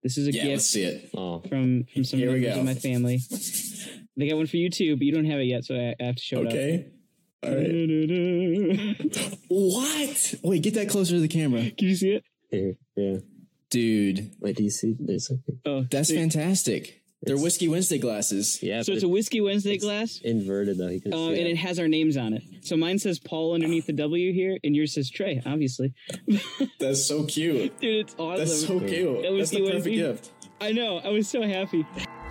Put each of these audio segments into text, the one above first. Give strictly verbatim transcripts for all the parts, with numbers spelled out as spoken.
This is a yeah, gift let's see it. Oh. from from some Here we members go. of my family. They got one for you too, but you don't have it yet, so I, I have to show Okay. it All right. up. What? Wait, get that closer to the camera. Can you see it? Here, yeah. Dude, Wait, do you see this? Oh, that's see. fantastic. They're It's- Whiskey Wednesday glasses. Yeah. So but it's a Whiskey Wednesday glass, inverted though. You can uh, see and it. it has our names on it. So mine says Paul underneath the W here, and yours says Trey, obviously. That's so cute. Dude, it's awesome. That's so cute. That was That's the the perfect Wednesday. gift. I know. I was so happy.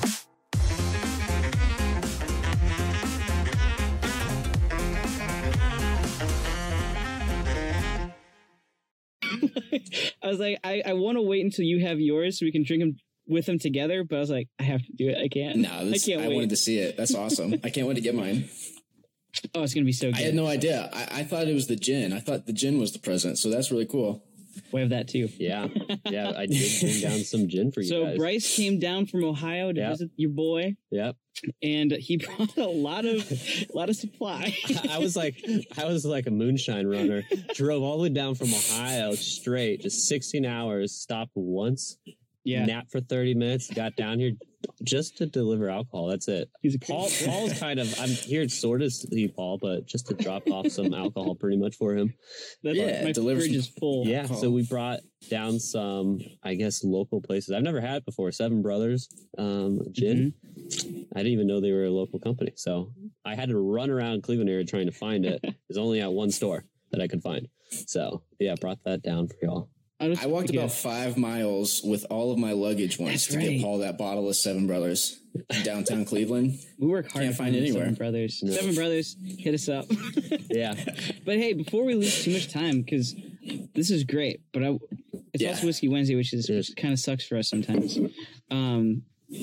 I was like, I, I want to wait until you have yours so we can drink them with them together. But I was like, I have to do it. I can't. No, this, I can't I wait. wanted to see it. That's awesome. I can't wait to get mine. Oh, it's gonna be so good. I had no idea. I, I thought it was the gin. I thought the gin was the present. So that's really cool. We have that too. Yeah, yeah. I did bring down some gin for you So guys. Bryce came down from Ohio to Yep. visit your boy, Yep. and he brought a lot of a lot of supply. I was like, I was like a moonshine runner. Drove all the way down from Ohio straight, just sixteen hours. Stopped once, Yeah, napped for thirty minutes. Got down here just to deliver alcohol. That's it. he's a Paul, Paul's kind of. I'm here sort of see Paul, but just to drop off some alcohol, pretty much for him. That's Yeah, my deliver fridge some- is full. Yeah. Alcohol. So we brought down some, I guess, local places. I've never had it before. Seven Brothers um, gin. I didn't even know they were a local company. So I had to run around Cleveland area trying to find it. It was only at one store that I could find. So yeah, brought that down for y'all. I, just I walked forget. about five miles with all of my luggage once That's to right. get Paul that bottle of Seven Brothers in downtown Cleveland. We work hard Can't to find it them, anywhere. Seven Brothers. No. Seven Brothers, hit us up. Yeah. But hey, before we lose too much time, because this is great, but I, it's Yeah. also Whiskey Wednesday, which is which kind of sucks for us sometimes. Um,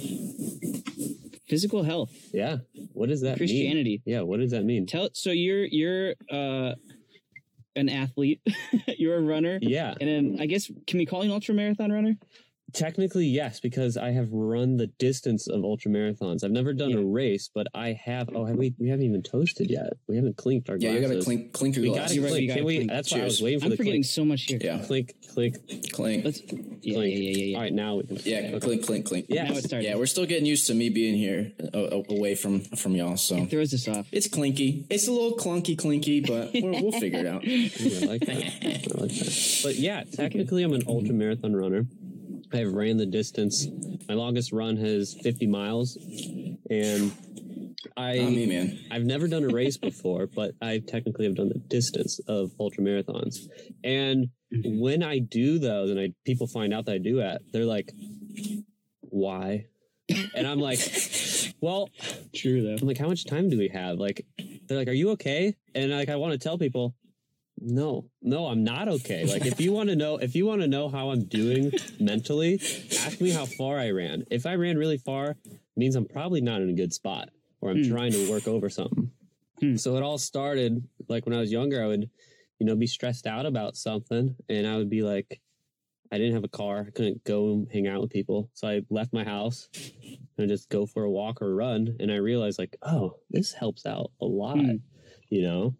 physical health, Yeah. What does that mean? Christianity. Yeah. What does that mean? Tell so you're you're uh, an athlete, you're a runner, Yeah. and then I guess can we call you an ultra marathon runner? Technically, yes, because I have run the distance of ultra marathons. I've never done Yeah. a race, but I have. Oh, have we? We haven't even toasted yet. We haven't clinked our Yeah, glasses. you got to clink, clink your We glass. got to You're right, clink. you gotta Can we? clink. That's why I was Cheers. waiting for I'm the forgetting clink. so much here. Yeah, Clink, clink, clink. Let's. Yeah, yeah, clink. yeah, yeah, yeah. All right, now we can. Yeah, okay. clink, clink, clink. Yeah. Now it started. Yeah, we're still getting used to me being here uh, away from from y'all. So It throws us off. it's clinky. It's a little clunky, clinky, but we'll, we'll figure it out. Ooh, I like that. I like that. But yeah, technically, I'm an ultra marathon runner. I've ran the distance. My longest run has fifty miles, and I Not me, man. I've never done a race before, but I technically have done the distance of ultra marathons. And when I do those, and I people find out that I do it, they're like, "Why?" And I'm like, "Well, True though. I'm like, how much time do we have?" Like, they're like, "Are you okay?" And like, I want to tell people, no, no, I'm not okay. Like, if you want to know, if you want to know how I'm doing mentally, ask me how far I ran. If I ran really far, it means I'm probably not in a good spot, or I'm Hmm. trying to work over something. Hmm. So it all started like when I was younger. I would, you know, be stressed out about something, and I would be like, I didn't have a car, I couldn't go and hang out with people, so I left my house and just go for a walk or a run, and I realized like, oh, this helps out a lot, Hmm. you know.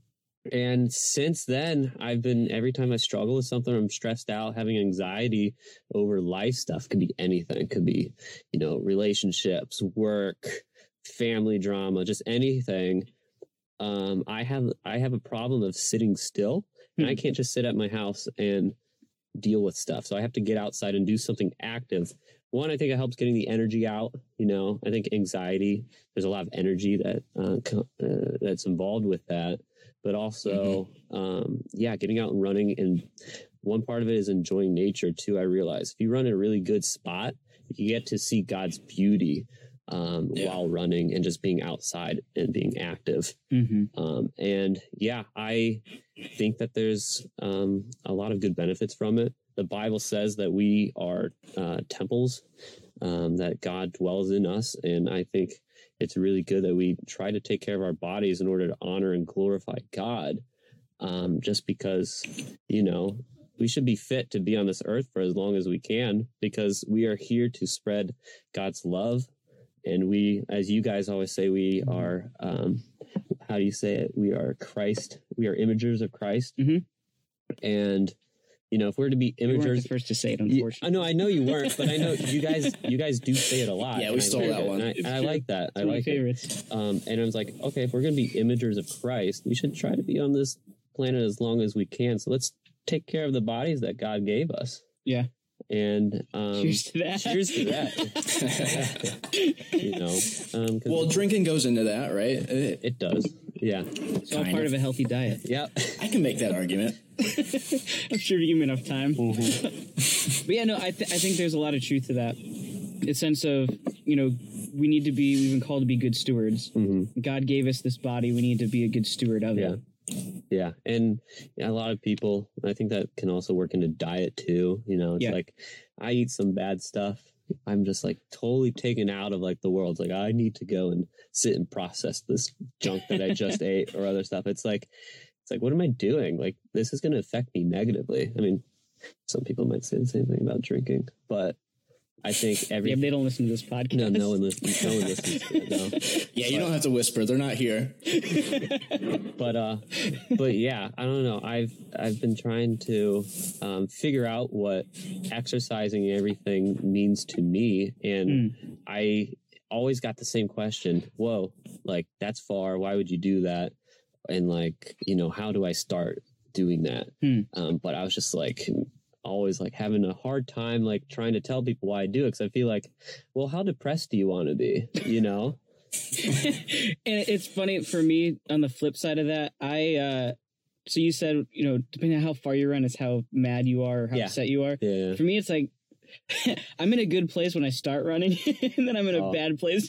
And since then, I've been, every time I struggle with something, I'm stressed out, having anxiety over life stuff. Could be anything. Could be, you know, relationships, work, family drama, just anything. Um, I have, I have a problem of sitting still, and I can't just sit at my house and deal with stuff. So I have to get outside and do something active. One, I think it helps getting the energy out. You know, I think anxiety, there's a lot of energy that uh, co- uh, that's involved with that. But also, um, yeah, getting out and running. And one part of it is enjoying nature too. I realize if you run in a really good spot, you get to see God's beauty um, Yeah. while running and just being outside and being active. Mm-hmm. Um, and yeah, I think that there's um, a lot of good benefits from it. The Bible says that we are uh, temples, um, that God dwells in us. And I think it's really good that we try to take care of our bodies in order to honor and glorify God. Um, just because, you know, we should be fit to be on this earth for as long as we can, because we are here to spread God's love. And we, as you guys always say, we are, um, how do you say it? We are Christ. We are imagers of Christ. Mhm. And you know, if we're to be You weren't imagers, the first to say it, you, I unfortunately. know, I know you weren't, but I know you guys, you guys do say it a lot. Yeah, we and I stole like that it, one. and I, It's and I true. like that. I It's one of my like it. favorites. Um, and I was like, okay, if we're going to be imagers of Christ, we should try to be on this planet as long as we can. So let's take care of the bodies that God gave us. Yeah. And um, Cheers to that. Cheers to that. You know, um, 'cause Well, drinking goes into that, right? It- it does. Yeah. It's all Kind part of. of a healthy diet. Yeah. I can make that argument. I'm sure you give me enough time. Mm-hmm. But yeah, no, I, th- I think there's a lot of truth to that. The sense of, you know, we need to be, we've been called to be good stewards. Mm-hmm. God gave us this body. We need to be a good steward of Yeah. it. Yeah. And yeah, a lot of people, I think that can also work into diet too. You know, it's Yeah. like I eat some bad stuff. I'm just like totally taken out of like the world. It's like I need to go and sit and process this junk that I just ate or other stuff. It's like, it's like, what am I doing? Like, this is going to affect me negatively. I mean, some people might say the same thing about drinking, but I think every Yeah, but they don't listen to this podcast. no, no one listens. No one listens to it. No. Yeah, you don't have to whisper. They're not here. But uh, but yeah, I don't know. I've I've been trying to um, figure out what exercising and everything means to me, and Mm. I always got the same question. Whoa, like that's far. Why would you do that? And like, you know, how do I start doing that? Hmm. Um, but I was just like. always like having a hard time like trying to tell people why I do it, because I feel like, well, how depressed do you want to be, you know? And it's funny for me on the flip side of that. I uh so you said, you know, depending on how far you run is how mad you are or how Yeah. upset you are. Yeah. For me, it's like I'm in a good place when I start running, and then I'm in a Oh. bad place.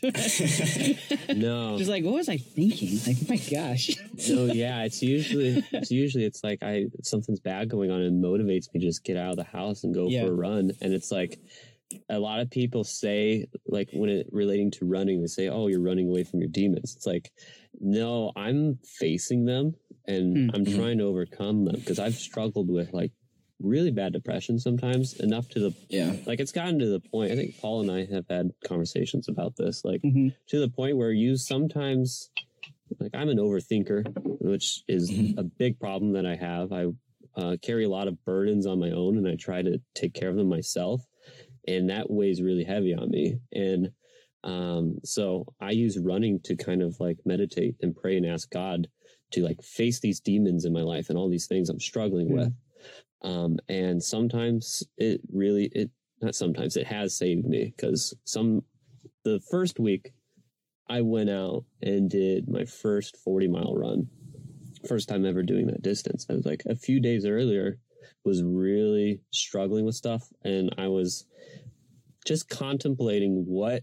No. Just like, what was I thinking? Like, my gosh. No, yeah, it's usually it's usually it's like I something's bad going on and motivates me to just get out of the house and go Yeah. for a run. And it's like a lot of people say, like when it relating to running, they say, "Oh, you're running away from your demons." It's like, no, I'm facing them and Hmm. I'm trying to overcome them, because I've struggled with like really bad depression sometimes, enough to the Yeah. like it's gotten to the point. I think Paul and I have had conversations about this, like Mhm. to the point where you sometimes, like I'm an overthinker, which is Mhm. a big problem that I have. I uh, carry a lot of burdens on my own, and I try to take care of them myself, and that weighs really heavy on me. And um, so I use running to kind of like meditate and pray and ask God to like face these demons in my life and all these things I'm struggling Yeah. with. Um, and sometimes it really, it, not sometimes, it has saved me, because some, the first week I went out and did my first forty mile run. First time ever doing that distance. I was like a few days earlier was really struggling with stuff. And I was just contemplating what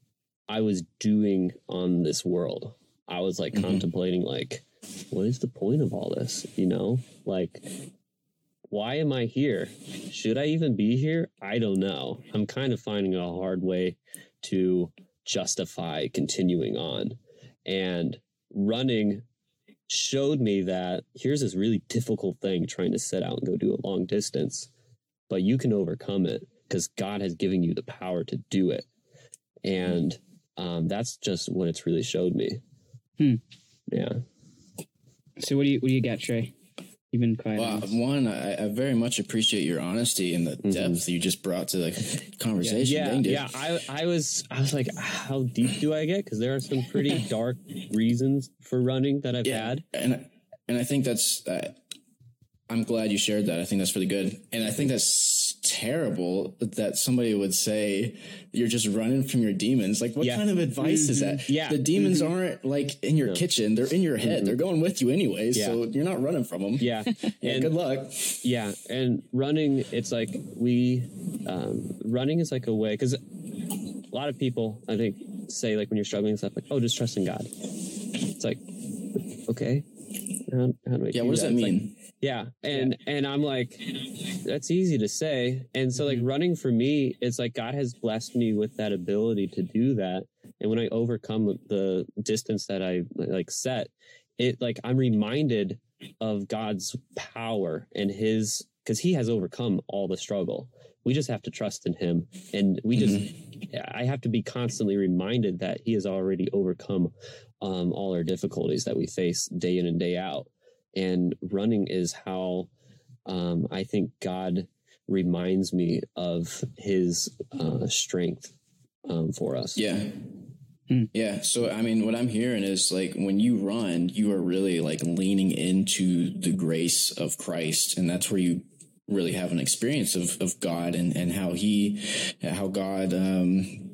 I was doing on this world. I was like Mhm. contemplating like, what is the point of all this? You know, like, why am I here? Should I even be here? I don't know. I'm kind of finding a hard way to justify continuing on. And running showed me that here's this really difficult thing, trying to set out and go do a long distance, but you can overcome it because God has given you the power to do it. And um, that's just what it's really showed me. Hmm. Yeah. So what do you what do you got, Trey? You've been quiet. Well, on this. one, I, I very much appreciate your honesty and the Mhm. depth you just brought to the conversation. Yeah, Dang, dude. yeah. I, I was, I was like, how deep do I get? Because there are some pretty dark reasons for running that I've Yeah, had. and and I think that's. Uh, I'm glad you shared that. I think that's really good, and I think that's terrible that somebody would say you're just running from your demons. Like, what Yeah. kind of advice is that? Yeah. the demons aren't like in your No. kitchen; they're in your head. They're going with you anyways, Yeah. so you're not running from them. Yeah, Yeah, and good luck. yeah, and running, it's like we, um, running is like a way, because a lot of people, I think, say like when you're struggling and stuff, like, oh, just trust in God. It's like, okay, how, how do I Yeah, do what does that It's like, mean? Yeah. And, and I'm like, that's easy to say. And so like running for me, it's like God has blessed me with that ability to do that. And when I overcome the distance that I like set, it like, I'm reminded of God's power and his, cause he has overcome all the struggle. We just have to trust in him. And we just, I have to be constantly reminded that he has already overcome um, all our difficulties that we face day in and day out. And running is how um, I think God reminds me of his uh, strength um, for us. Yeah. Yeah. So, I mean, what I'm hearing is like when you run, you are really like leaning into the grace of Christ. And that's where you really have an experience of, of God and, and how he, how God, um,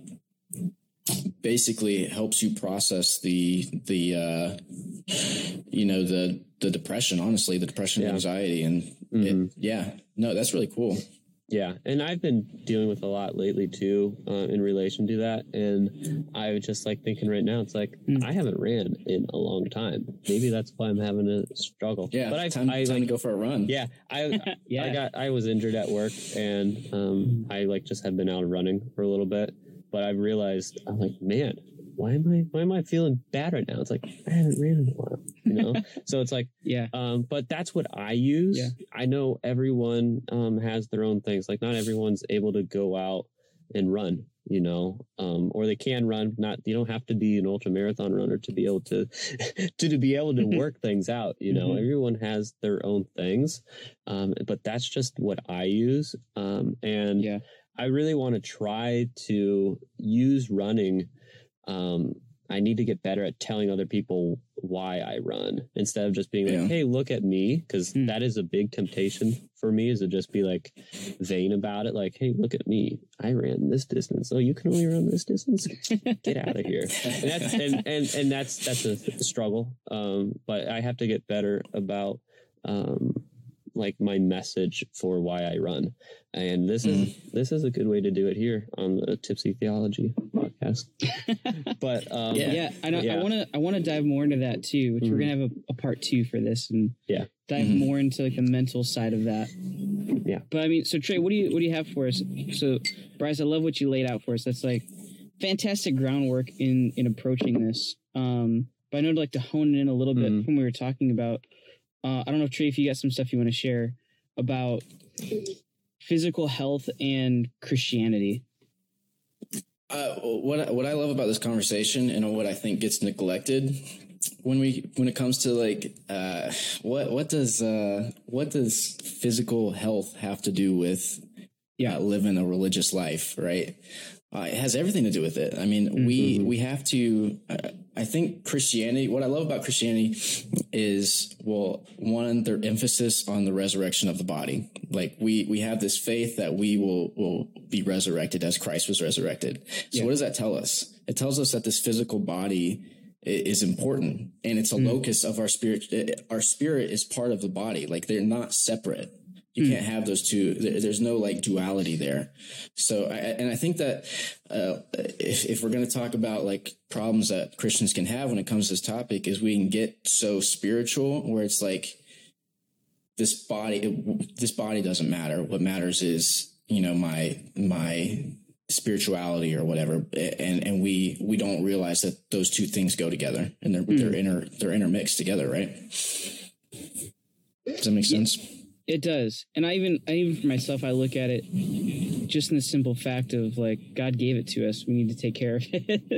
basically helps you process the, the, uh, you know, the, the depression, honestly, the depression, Yeah. and anxiety. And Mm-hmm. it, yeah, no, that's really cool. Yeah, and I've been dealing with a lot lately too, uh, in relation to that. And I was just like thinking right now, it's like Mm. I haven't ran in a long time. Maybe that's why I'm having a struggle. Yeah. but I, time, I time like, to go for a run. yeah, I, Yeah. I got, I was injured at work, and um, I like just have been out running for a little bit. But I've realized, I'm like, man, why am I, why am I feeling bad right now? It's like I haven't ran in a while, you know. So it's like. Yeah. Um, but that's what I use. Yeah. I know everyone um, has their own things. Like not everyone's able to go out and run, you know, um, or they can run. Not you don't have to be an ultra marathon runner to be able to to, to be able to work things out. You know, Mhm. everyone has their own things, um, but that's just what I use. Um, and Yeah. I really want to try to use running. Um, I need to get better at telling other people why I run instead of just being like, Yeah. hey, look at me. Cause Mm. that is a big temptation for me, is to just be like vain about it. Like, hey, look at me. I ran this distance. Oh, you can only run this distance. Get out of here. And that's, and, and, and that's, that's a struggle. Um, but I have to get better about, um, like my message for why I run. And this is, this is a good way to do it here on the Tipsy Theology podcast. But, um, Yeah. Yeah, I know. Yeah. I want to. I want to dive more into that too. Which we're Mhm. gonna have a, a part two for this, and Yeah. dive Mhm. more into like the mental side of that. Yeah. But I mean, so Trey, what do you what do you have for us? So, Bryce, I love what you laid out for us. That's like fantastic groundwork in in approaching this. Um, but I know I'd like to hone it in a little bit Mhm. from what we were talking about. Uh, I don't know if Trey, if you got some stuff you want to share about physical health and Christianity. Uh, what what I love about this conversation and what I think gets neglected when we when it comes to like uh, what what does uh, what does physical health have to do with yeah living a religious life, right? Uh, it has everything to do with it. I mean, we we have to. Uh, I think Christianity. What I love about Christianity is, well, one, their emphasis on the resurrection of the body. Like we we have this faith that we will will be resurrected as Christ was resurrected. So Yeah. what does that tell us? It tells us that this physical body i- is important, and it's a Mm. locus of our spirit. Our spirit is part of the body. Like they're not separate. You Mm. can't have those two. There- There's no like duality there. So, I, and I think that uh, if, if we're going to talk about like problems that Christians can have when it comes to this topic, is we can get so spiritual where it's like this body, it, this body doesn't matter. What matters is, you know, my my spirituality or whatever, and and we we don't realize that those two things go together and they're Mm. they're inter they're intermixed together, right? Does that make sense? It does. And I even I even for myself I look at it just in the simple fact of like God gave it to us. We need to take care of it.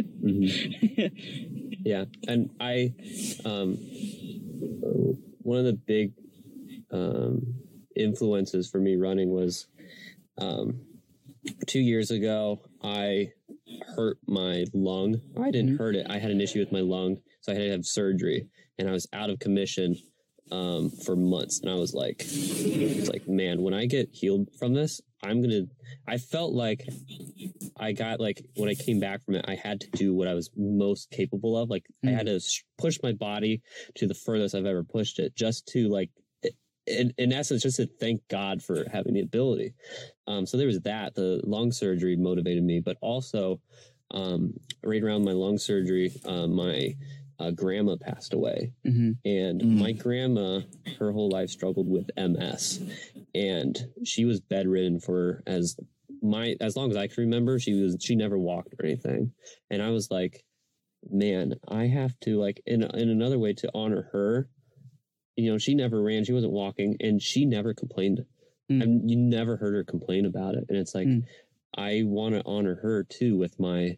Mhm. Yeah, and I, um, one of the big um, influences for me running was um, two years ago. I hurt my lung. I didn't Mhm. hurt it. I had an issue with my lung, so I had to have surgery, and I was out of commission um, for months. And I was like, it's like, man, when I get healed from this, I'm gonna. I felt like I got like when I came back from it, I had to do what I was most capable of. Like I had to sh- push my body to the furthest I've ever pushed it, just to like, in, in essence, just to thank God for having the ability. Um, so there was that. The lung surgery motivated me, but also um, right around my lung surgery, uh, my uh, grandma passed away. Mhm. And Mm. my grandma, her whole life struggled with M S, and she was bedridden for as my as long as I can remember. She was she never walked or anything, and I was like, man, I have to like in in another way to honor her. You know, she never ran, she wasn't walking, and she never complained. Mm. And you never heard her complain about it, and it's like Mm. I want to honor her too with my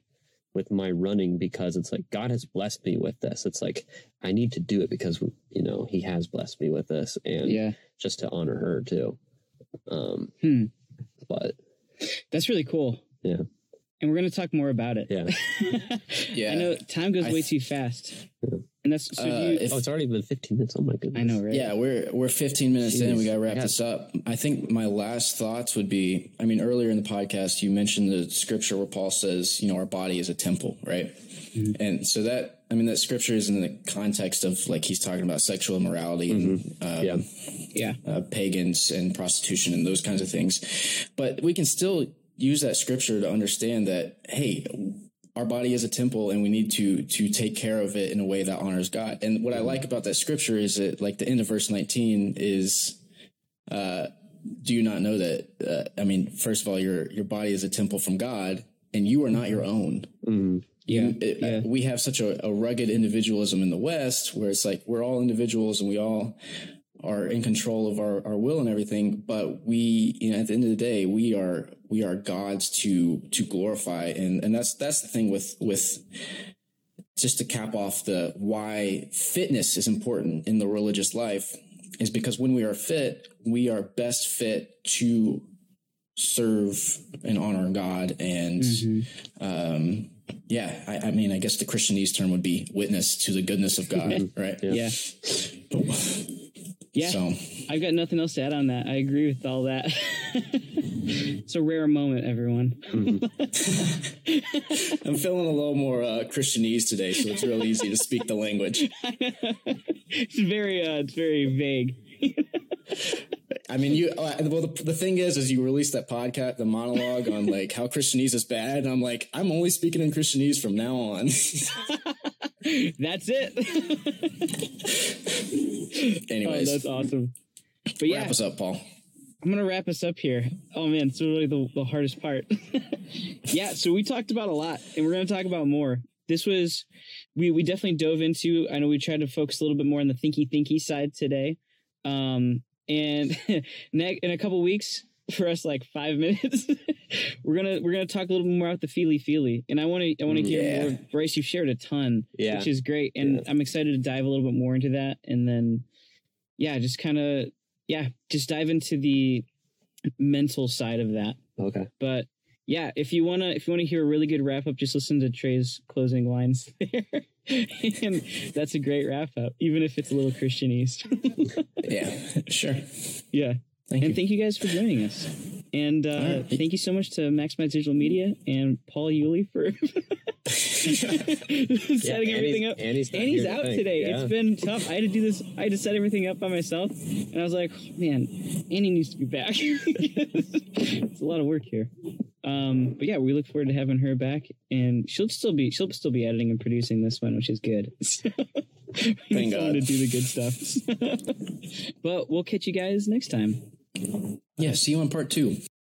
with my running, because it's like God has blessed me with this. It's like I need to do it because, you know, he has blessed me with this, and Yeah. just to honor her too. Um, Hmm. but That's really cool. yeah, And we're going to talk more about it. yeah. Yeah. I know time goes I way th- too fast. And that's so Uh, you, if- Oh, it's already been fifteen minutes. Oh my goodness. I know, right? Yeah, we're we're fifteen minutes in. Jeez. We got to wrap I got- this up. I think my last thoughts would be, I mean, earlier in the podcast, you mentioned the scripture where Paul says, you know, our body is a temple, right? Mm-hmm. And so that, I mean, that scripture is in the context of like he's talking about sexual immorality and um, Yeah. Yeah. uh, pagans and prostitution and those kinds of things. But we can still use that scripture to understand that, hey, our body is a temple and we need to to take care of it in a way that honors God. And what I like about that scripture is that, like, the end of verse nineteen is, uh, do you not know that, uh, I mean, first of all, your your body is a temple from God and you are not your own. Mhm. Yeah. You- it- yeah. We have such a, a rugged individualism in the West where it's like we're all individuals and we all are in control of our, our will and everything, but we, you know, at the end of the day, we are we are God's to to glorify, and and that's that's the thing with with just to cap off the why fitness is important in the religious life is because when we are fit, we are best fit to serve and honor God, and um, yeah, I, I mean, I guess the Christianese term would be witness to the goodness of God, right? Yeah. Yeah. So. I've got nothing else to add on that. I agree with all that. It's a rare moment, everyone. I'm feeling a little more uh, Christianese today, so it's real easy to speak the language. It's very, uh, it's very vague. I mean, you. Uh, well, the, the thing is, is you released that podcast, the monologue on like how Christianese is bad, and I'm like, I'm only speaking in Christianese from now on. That's it. Anyways, Oh, that's awesome. But yeah, wrap us up, Paul. I'm gonna wrap us up here. Oh man, it's really the, the hardest part. Yeah, so we talked about a lot, and we're gonna talk about more. This was we we definitely dove into. I know we tried to focus a little bit more on the thinky thinky side today, um, and ne- in a couple weeks, for us like five minutes, we're gonna we're gonna talk a little bit more about the feely feely. And I want to I want to hear Yeah. more. Bryce, you've shared a ton, Yeah. which is great, and Yeah. I'm excited to dive a little bit more into that, and then yeah, just kind of. Yeah, just dive into the mental side of that. Okay. But yeah, if you wanna if you wanna hear a really good wrap up, just listen to Trey's closing lines there. And that's a great wrap up, even if it's a little Christianese. Yeah, sure. Yeah. Thank and you. thank you guys for joining us. And uh, right. thank you so much to Maximize Digital Media and Paul Yulee for setting everything up. And he's, And he's out today. Yeah. It's been tough. I had to do this. I had to set everything up by myself, and I was like, oh, "Man, Annie needs to be back." It's a lot of work here. Um, but yeah, we look forward to having her back, and she'll still be she'll still be editing and producing this one, which is good. So, Thank someone God. to do the good stuff. But we'll catch you guys next time. Yeah, see you on part two.